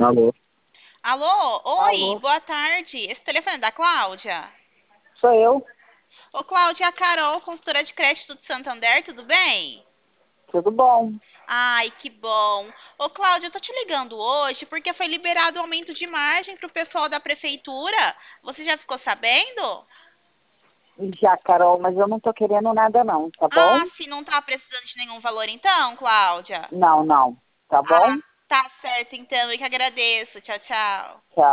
Alô? Alô? Oi, Alô? boa tarde. Esse telefone é da Cláudia? Sou eu? Ô, Cláudia, é a Carol, consultora de crédito do Santander, tudo bem? Tudo bom? Ai, que bom. Ô, Cláudia, eu tô te ligando hoje porque foi liberado o aumento de margem para o pessoal da prefeitura. Você já ficou sabendo? Já, Carol, mas eu não tô querendo nada não, tá Ah, bom? se não tá precisando de nenhum valor então, Cláudia? Não, não. Tá Ah, bom? tá certo então, eu que agradeço. Tchau, tchau. Tchau.